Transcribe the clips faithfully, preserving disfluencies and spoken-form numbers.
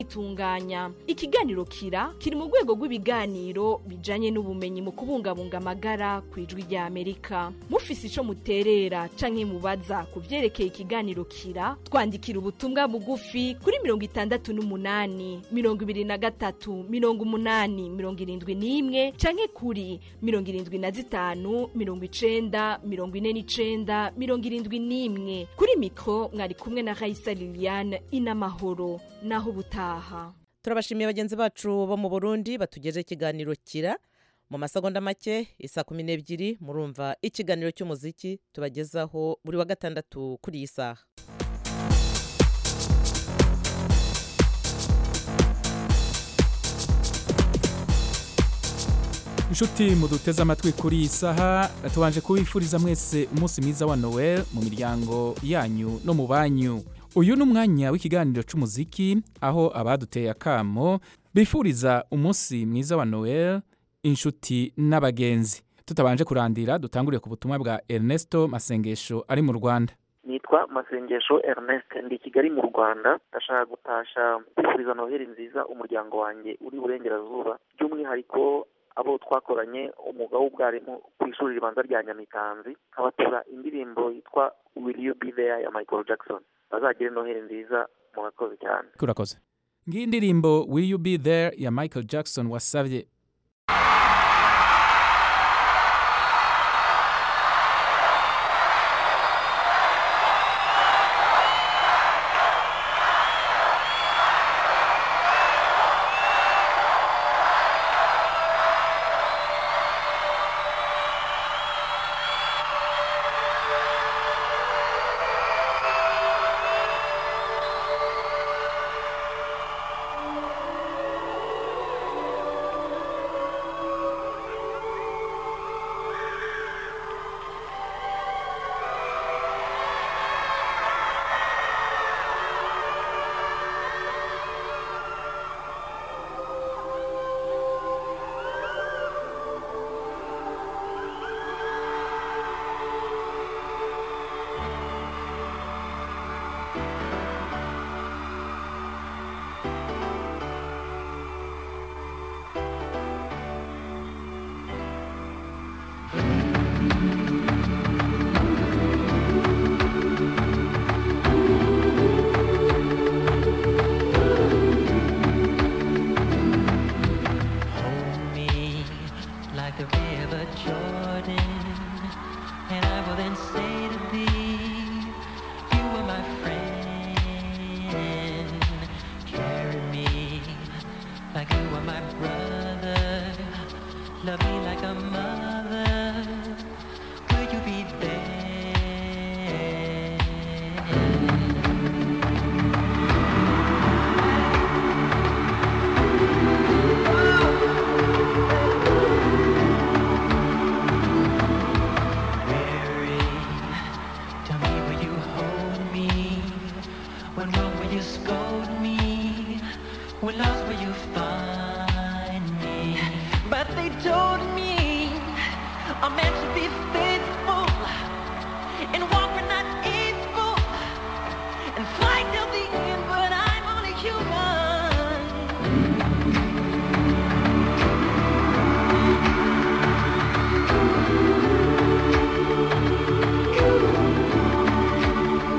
itunganya. Ikiganiro Kira kiri mu rwego rw'ibiganiro bijanye n'ubumenyi mu kubungabunga amagara kwijwi rya Amerika. Mufise ico muterera canke mubaza kuvyerekeye ikiganiro Kira, twandikira ubutumwa bugufi kuri mirongo itandatu n'umunani mirongo ibiri na gatatu mirongo umunani mirongo irindwi n'imwe canke kuri mirongo irindwi na zitanu mirongo icenda mirongo ine n'icenda mirongo irindwi n'imwe. Kuri mikro mwari kumwe na Raisa Liliane Inamahoro. Naho butaha. Turabashimiye bagenzi bacu bo mu Burundi batugeje ikiganiro Kira. Mu masegonda make isa kumi n'ebyiri murumva ikiganiro cy'umuziki tubagezaho buri wa gatandatu kuri iyi saha. Inshuti muduteze amatwi kuri iyi saha, tubanje kubifuriza mwese umunsi mwiza wa Noel mu miryango yanyu no mu banyu. Uyu ni umwanya w'ikiganiro cy'umuziki aho abaduteye akamo bifuriza umunsi mwiza wa Noel inshuti n'abagenzi. Tutabanje kurandira dutanguriye ku butumwa bwa Ernesto Masengesho ari mu Rwanda. Nitwa Masengesho Ernest ndi Kigali mu Rwanda. Ndashaka gutasha kwifuriza Noheli nziza umuryango wanjye uri burengerazuba, by'umwihariko abo twakoranye umwuga w'ubwarimu ku ishuri ribanza rya Nyamitanzi, abatura indirimbo yitwa Will You Be There ya Michael Jackson. Bazagire Noheli nziza, murakoze cyane. Kurakoze. Ngiyi indirimbo Will You Be There ya Michael Jackson wasavye.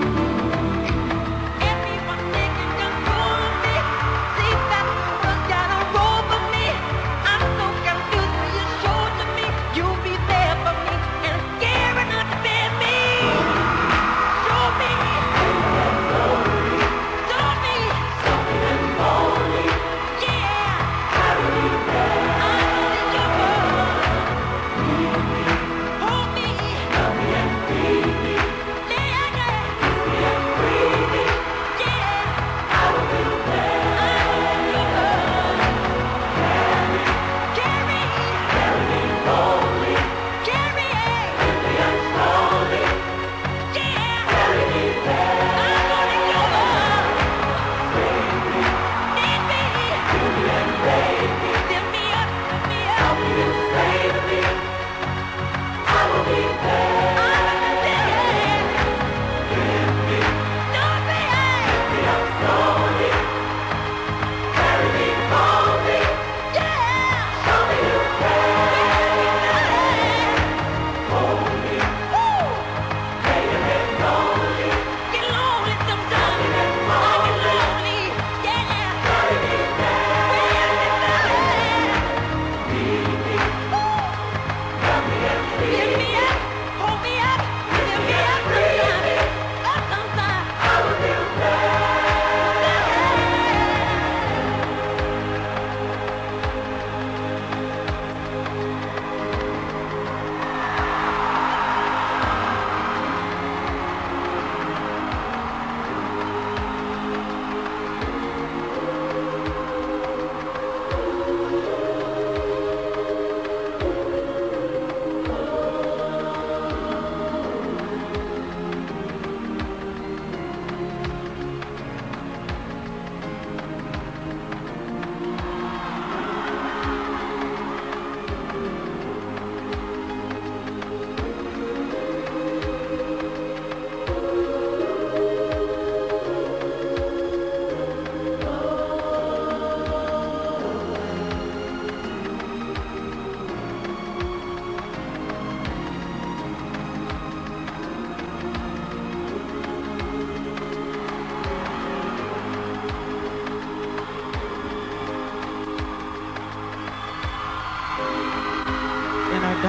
Got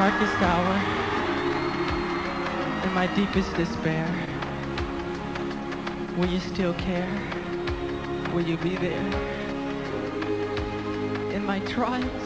darkest hour, in my deepest despair, will you still care? Will you be there? In my trials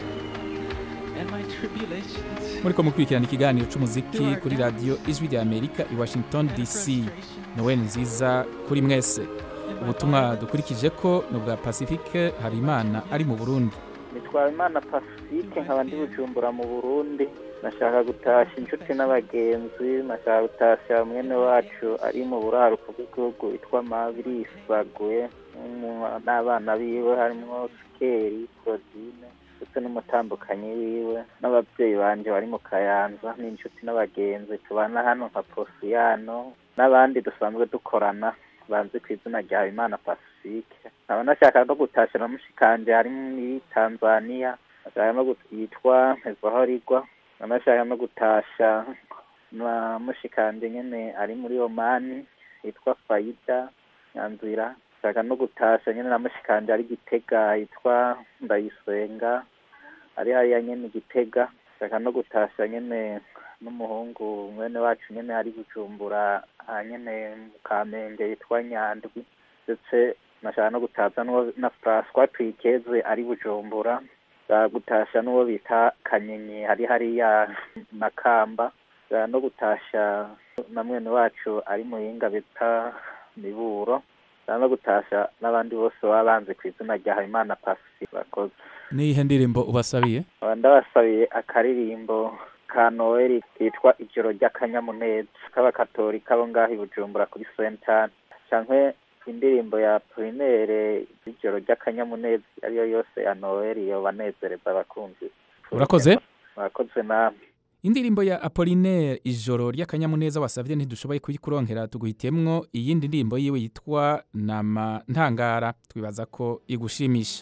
and my tribulations. Muriko mukurikirana ikiganiro c'umuziki kuri radio Ijwi rya Amerika i Washington D C. Noel nziza kuri mwese. Ubutumwa dukurikije ko no bwa Pacifique Harimana ari mu Burundi. Nitwa Imana Pacifique nkaba ndi Bujumbura mu Burundi. Nashaka gutasha inshuti n'abagenzi, nashaka gutasha mwene wacu ari mu buraruko bw'igihugu witwa Mabiri Baguye n'abana biwe harimo Sikeri, Claudine ndetse n'umutambukanyi wiwe n'ababyeyi banje bari mu Kayanza n'inshuti n'abagenzi tubana hano nka Posiyano n'abandi dusanzwe dukorana banze ku izina rya Imana Pacifique. Nkaba nashaka no gutasha na mushikanje ari muri Tanzania, nashaka no gutitwa Mpezahorigwa, nashaka no gutasha na mushikanje nyene ari muri Omani yitwa Faida Nyanzira, nashaka no gutasha nyene na mushikanje ari Gitega yitwa Ndayisenga ari hariya nyene Gitega, nashaka no gutasha nyene n'umuhungu mwene wacu nyene ari Bujumbura nyene mu Kamenge yitwa Nyandwi, ndetse nashaka no gutaza na François Twikeze ari Bujumbura, gutasha n'uwo bita Kanyenyi hari hariya Makamba, no gutasha na mwene wacu ari Muyinga bita Miburo, no gutasha n'abandi bose babanze ku izina rya Imana Pacifique. Bakoze. Ni ihe ndirimbo ubasabiye? Ndabasabiye akaririmbo ka Noel kitwa Ijoro ry'Akanyamuneza k'abakatolika bo ngaho i Bujumbura kuri Saint-Anne, canke indirimbo ya Primaire Ijoro ry'Akanyamuneza ariyo yose ya Noel yo banezereza abakunzi. Urakoze? Urakoze na indirimbo ya Apollinaire Ijoro ry'Akanyamuneza wasavye ntidushoboye kuyikuronkera, tuguhitemwo iyindi ndirimbo yiwe yitwa Nama Ntangara, twibaza ko igushimisha.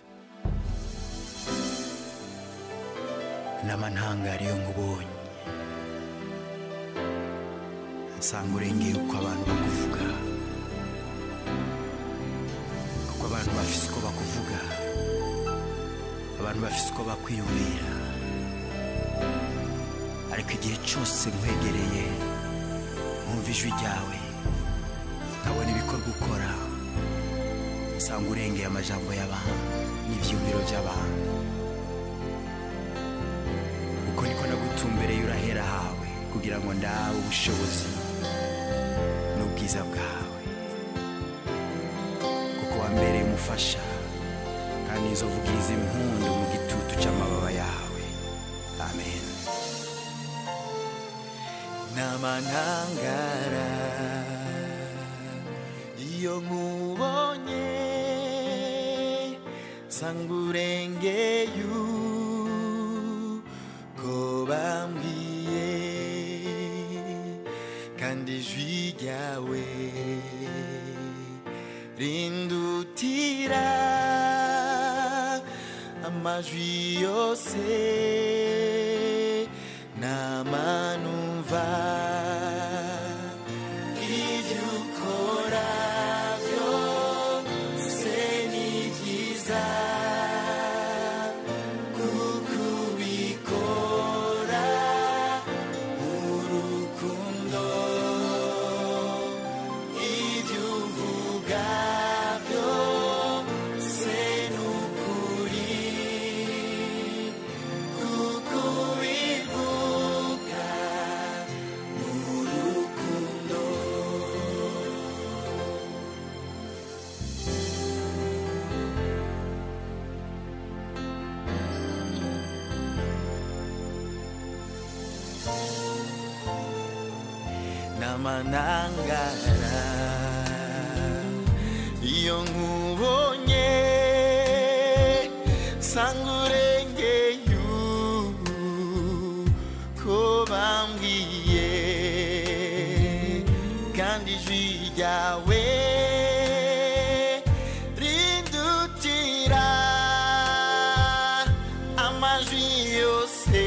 Nama ntangara iyo nkubonye nsanga urengeye uko abantu bakuvuga, kuko abantu bafise uko bakuvuga, abantu bafise uko bakwiyumvira, ariko igihe cyose nkwegereye nkumva ijwi ryawe nkabona ibikorwa ukora, nsanga urengeye amajambo y'abantu n'ivyiyumviro by'abantu. Uko niko nagutumbereye urahera hawe kugira ngo ndabe ubushobozi n'ubwiza bwawe, kuko wambereye umufasha kandi nzovugiriza impundu mu gitutu cy'amababa yawe. Amen. Nama ntangara iyo nkubonye nsanga urengeye uko bambwiye, kandi ijwi ryawe rindutira amajwi yose namanumva. Ivyo ukora byose ni byiza, nama ntangara iyo nkubonye nsanga urengeye uko bambwiye, kandi ijwi ryawe rindutira amajwi yose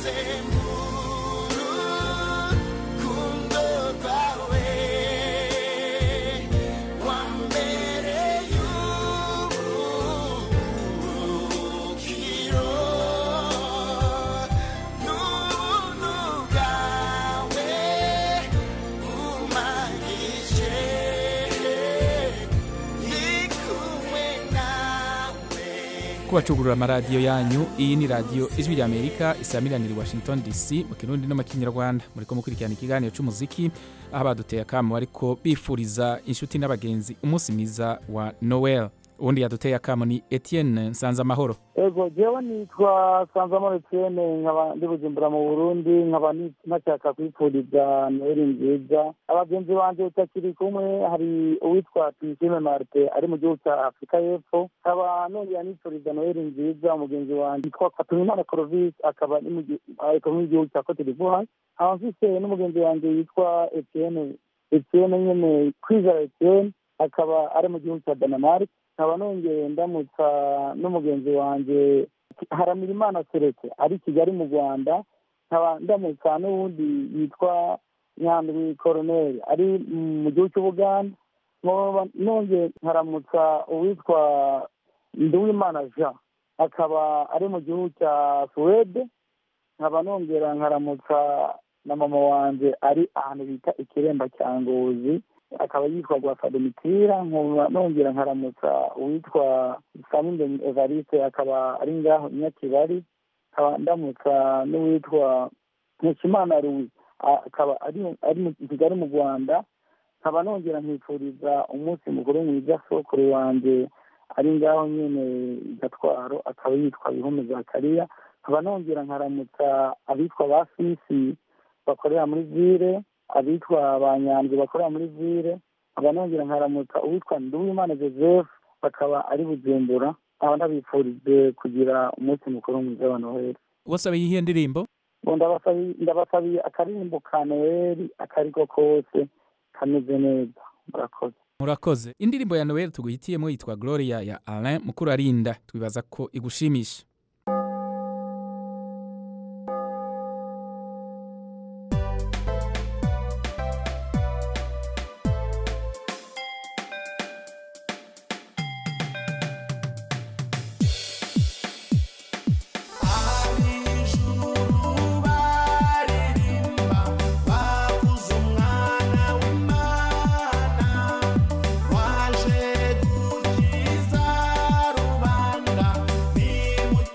kubacugurura amaradiyo yanyu. Iyi ni radiyo ijwi rya Amerika isamiranira i Washington D C mu kirundi no mu kinyarwanda. Muriko mukurikirana ikiganiro c'umuziki aho baduteye akamo ariko bifuriza inshuti n'abagenzi umunsi mwiza wa Noel. Ubundi yaduteye akamo ni Etienne Nsanzamahoro. Ego jewe nitwa Nsanzamahoro Etienne, nkaba ndi Bujumbura mu Burundi, nkaba nashaka kwifuriza Noel nziza abagenzi banje utakiri kumwe. Hari uwitwa Tuyishime Martin ari mu gihugu cya Afurika y'Epfo, nkaba nongera nifuriza Noel nziza umugenzi wanje yitwa Katumimana Clovis akaba ari mu gihugu cya Cote d'Ivoire. Nkaba mfise n'umugenzi wanje yitwa Etienne Etienne nyene Kwizera Etienne akaba ari mu gihugu cya Denmark. nkaba nongeye ndamutsa n'umugenzi wanjye Haramirimana Sereke ari Kigali mu Rwanda. nkaba ndamutsa n'uwundi yitwa Nyandwi Coronel ari mu gihugu cy'Ubuganda. nongeye nkaramutsa uwitwa Nduwimana Jean akaba ari mu gihugu cya Suwede. nkaba nongera nkaramutsa na mama wanjye ari ahantu bita Ikiremba cya Ngozi akaba yitwa Gwafademitira. nongera nkaramutsa uwitwa Saminde Evariste akaba ari ngaho Nyakibari. nkaba ndamutsa n'uwitwa Nkeshimana Louis akaba ari ari mu Kigali mu Rwanda. nkaba nongera nkifuriza umunsi mukuru mwiza sokuru wanjye ari ngaho nyine Gatwaro akaba yitwa Bihume Zakariya. nkaba nongera nkaramutsa abitwa ba Sisi bakorera muri Ville, abitwa ba Nyanzi bakorera muri Ville. nkaba nongera nkaramutsa uwitwa Nduwimana Joseph bakaba ari Bujumbura. aba ndabifurije kugira umunsi mukuru mwiza wa Noheli. Wasabiye iyihe ndirimbo? Ndabasabiye akaririmbo ka Noheli akariko kose kameze neza. Murakoze. Murakoze. Indirimbo ya Noheli tuguhitiyemo yitwa Gloria ya Alain Mukurarinda. Twibaza ko igushimisha. Waje gukiza rubanda, ni mu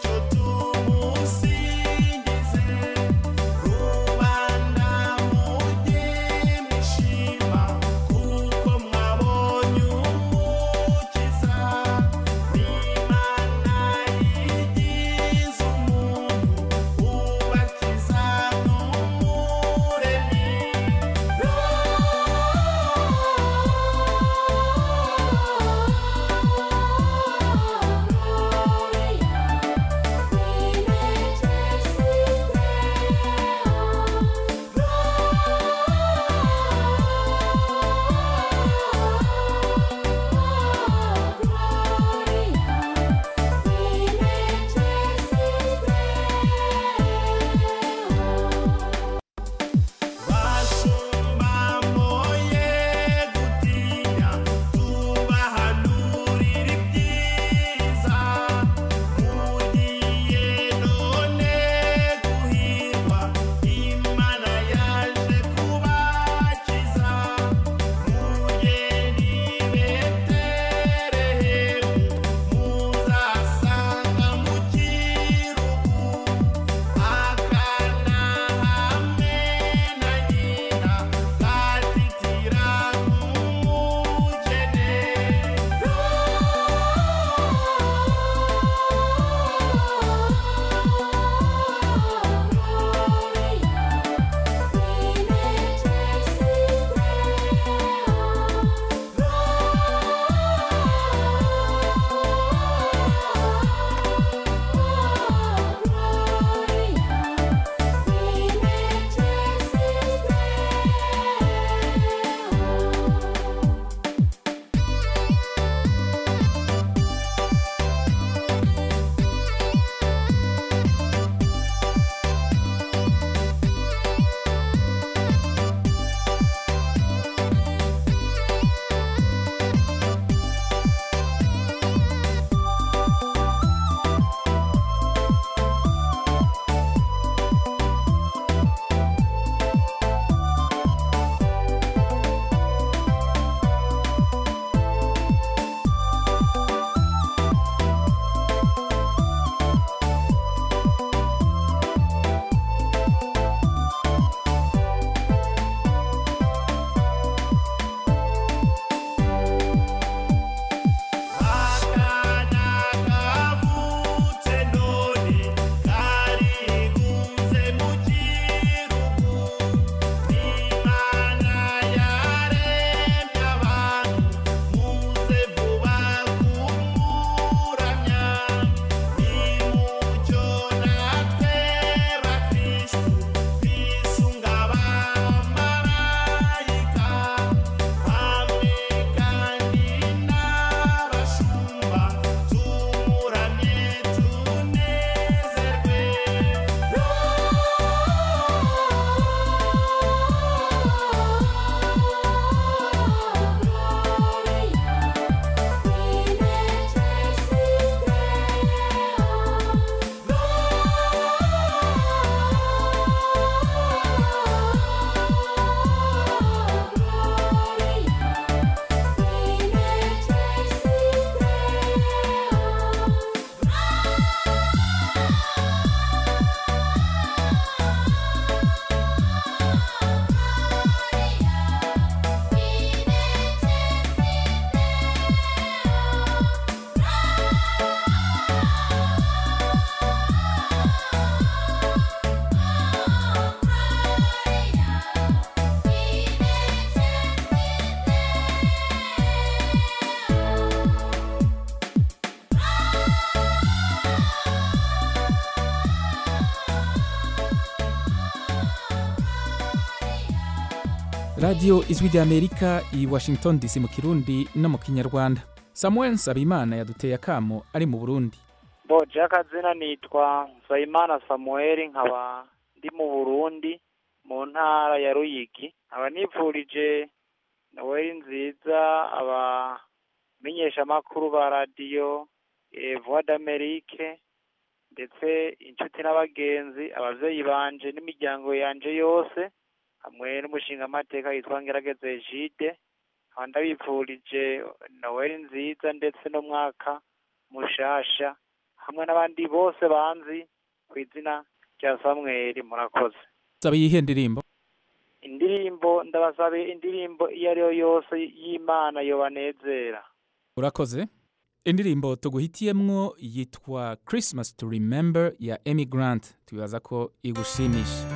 radiyo ijwi ry'amerika i washington dc mu kirundi no mu kinyarwanda. Samuel Nsabimana yaduteye akamo ari mu Burundi. bo jakazina nitwa Nsabimana Samuel, nkaba ndi mu Burundi mu ntara ya Ruyigi. Aba nipfurije Noel nziza abamenyesha amakuru ba radiyo Voix d'Amerique, ndetse inshuti n'abagenzi, abavyeyi banje n'imiryango yanje yose, hamwe n'umushinga amateka yitwa Ngerageze Jide. Nkaba ndabipfurije Noel nziza ndetse n'umwaka mushasha, hamwe n'abandi bose banzi ku izina rya Samuel. Murakoze. Sabe yihe ndirimbo? Indirimbo ndabasabe indirimbo iyo ari yo yose y'Imana yobanezera. Urakoze. Indirimbo tuguhitiyemwo yitwa Christmas to Remember ya Amy Grant. Tubaza ko igushimisha.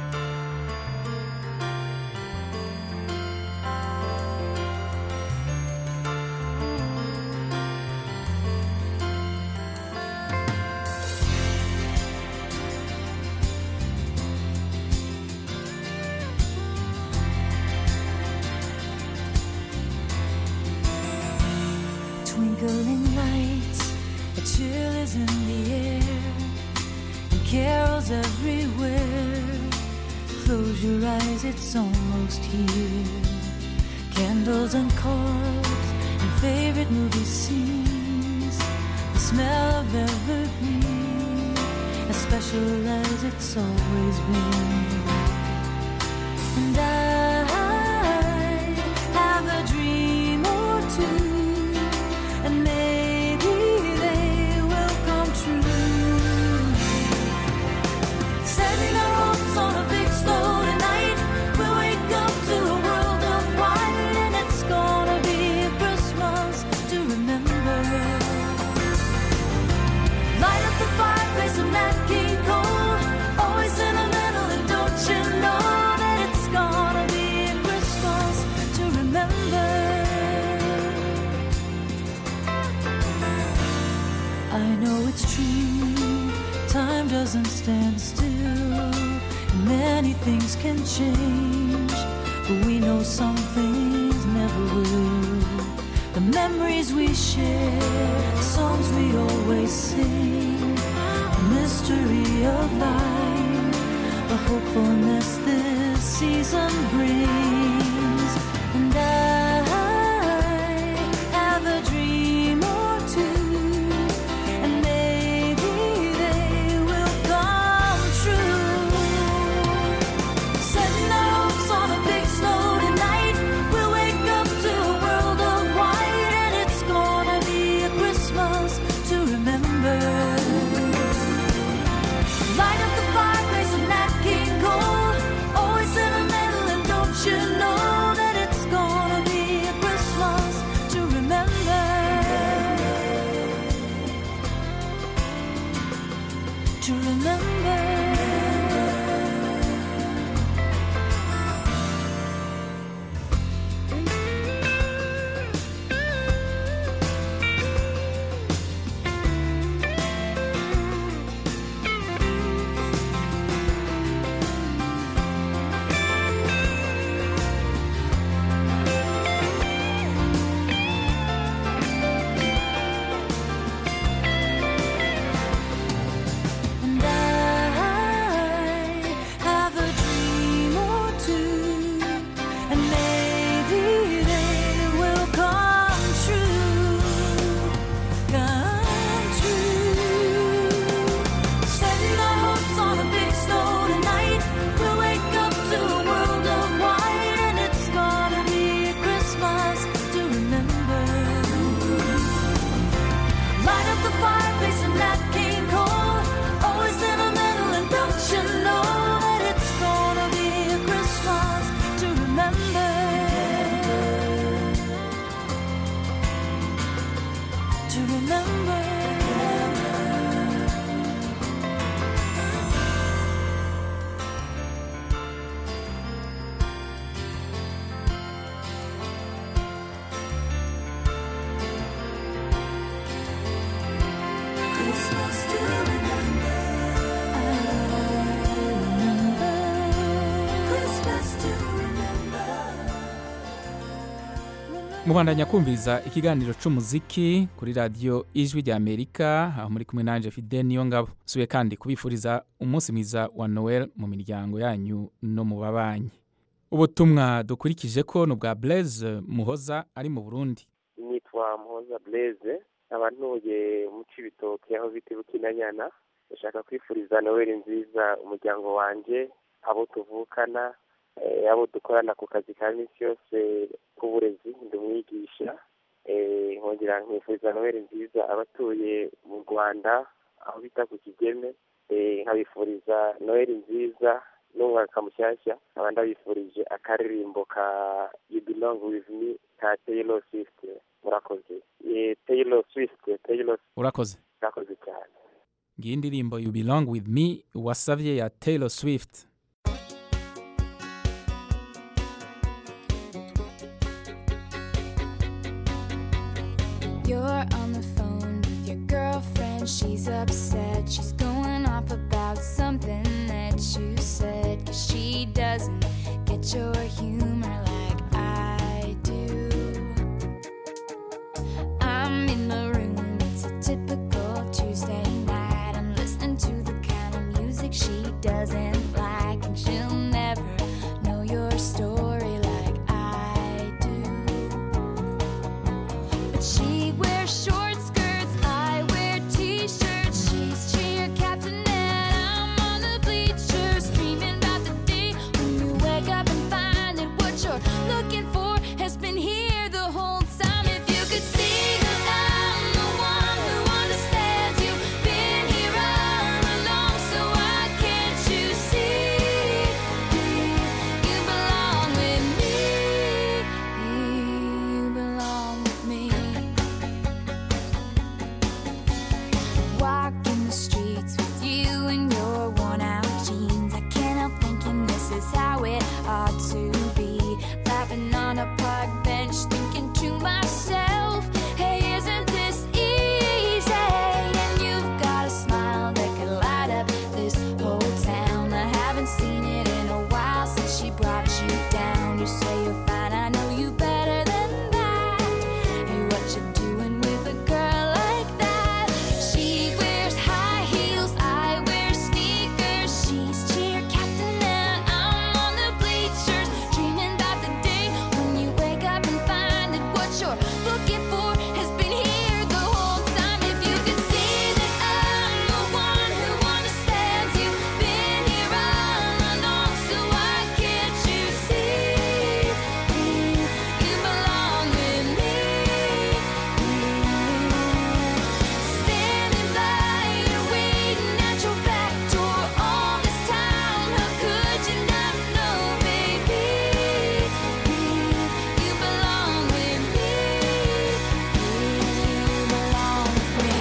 Twinkling lights, a chill is in the air, and carols everywhere. Close your eyes, it's almost here. Candles and cards and favorite movie scenes. The smell of evergreen, as special as it's always been. And I have a dream or two, and maybe they will come true. Setting our hopes on a big snow tonight, we'll wake up to a world of white, and it's gonna be a Christmas to remember. Light up the fireplace of Nat King Cole, always sentimental, and don't you know that it's gonna be a Christmas to remember. I know it's true, time doesn't stand still, and many things can change, but we know some things never will. The memories we share, the songs we always sing, the mystery of life, the hopefulness this season brings. And I have a dream or two, and maybe they will come true. Setting our hopes on a big snow tonight, we'll wake up to a world of white, and it's gonna be a Christmas to remember. Light up the fireplace of Nat King Cole, always sentimental, and don't you know that it's gonna mubandanya kumviriza ikiganiro c'umuziki kuri radio ijwi rya Amerika aho muri kumwe nanje Fidel Niyongabo suye kandi kubifuriza umunsi mwiza wa Noel mu miryango yanyu no mu babanyi. Ubutumwa dukurikije ko no bwa Blaise Muhoza ari mu Burundi. Nitwa Muhoza Blaise abantuye mu Cibitoke aho bita Bukinanyana. Ndashaka kwifuriza Noel nziza umuryango wanje, abo tuvukana, eh, abo dukorana ku kazi ka misi yose k'uburezi ndumwigisha. Eh, nkongera nkifuriza Noel nziza abatuye mu Rwanda aho bita ku Kigeme. Eh, nkabifuriza Noel nziza n'umwaka mushyashya. Abandi bifurije akaririmbo ka You Belong With Me ka Taylor Swift. Murakoze. Eh, Taylor Swift, Taylor. Urakoze. Urakoze cyane. Ngiyi ndirimbo You Belong With Me wasavye ya Taylor Swift. You're on the phone with your girlfriend, she's upset. She's going off about something that you said, 'cause she doesn't get your humor like I do. I'm in the room, it's a typical Tuesday night. I'm listening to the kind of music she doesn't like, and she'll never know your story like I do. But she wears short skirts, I wear t-shirts. She's cheer captain and I'm on the bleachers, dreaming about the day when you wake up and find that what you're looking for has been here the whole time. If you could see that I'm the one who understands you, been here all along, so why can't you see you belong with me? You belong with me. Walking the streets with you in your worn out jeans, I can't help thinking this is how it ought to be. Laughing on a park bench, thinking to myself, hey, isn't this easy? And you've got a smile that could light up this whole town. I haven't seen it in a while since she brought you down. You say you're fine, I know you better than that. Hey, what you doing with a girl like that? She wears high heels, I wear sneakers. She's cheer captain and I'm on the bleachers, dreaming about the day when you wake up and find that what you're looking for has been here the whole time. If you could see that I'm the one who understands you, been here all along, so why can't you see you belong with me? Standing by you, waiting at your back door all this time. How could you not know, baby? You belong with me. You belong with me.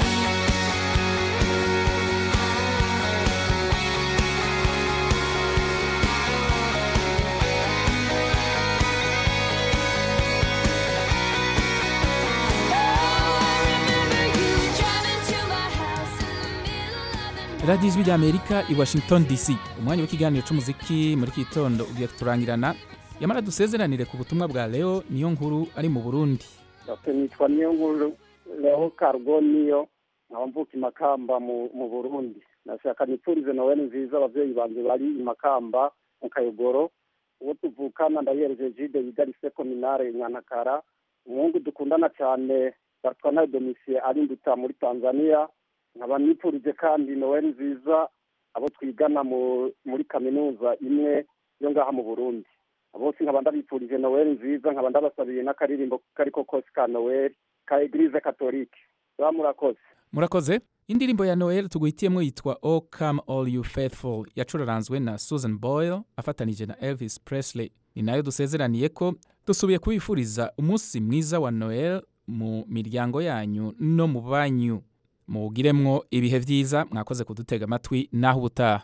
Radio Ijwi rya Amerika i Washington D C. Umwanya w'ikiganiro c'umuziki muri kitondo ugiye kuturangirana. Yamara dusezeranire ku butumwa bwa Leo niyo nkuru ari mu Burundi. Dr. Nitwa niyo nkuru Leo Carbonio nkabamvuka imakamba mu mu Burundi. Nashaka nipfurize Noel nziza abavyeyi banje bari imakamba mu Kayogoro. Uwo tuvukana ndayereje Jide yigarise kominare Nyanakara. Umuhungu dukundana cyane Bartwana Domicie ari nduta muri Tanzania. Nkaba nipfurije kandi Noel nziza abo twigana mu muri kaminuza imwe yo ngaha mu Burundi. Abose nkaba ndabipfurije Noel nziza, nkaba ndabasabiye n'akaririmbo kariko kose ka Noel ka Eglise Catholique. Murakoze. Murakoze. Indirimbo ya Noel tuguhitiyemo yitwa Oh Come All You Faithful yacuraranzwe na Susan Boyle afatanije na Elvis Presley. Ni nayo dusezeraniye ko dusubiye kubifuriza umunsi mwiza wa Noel mu miryango yanyu no mu banyu. Mugiremwo ibihe vyiza, mwakoze kudutega amatwi naho ubutaha.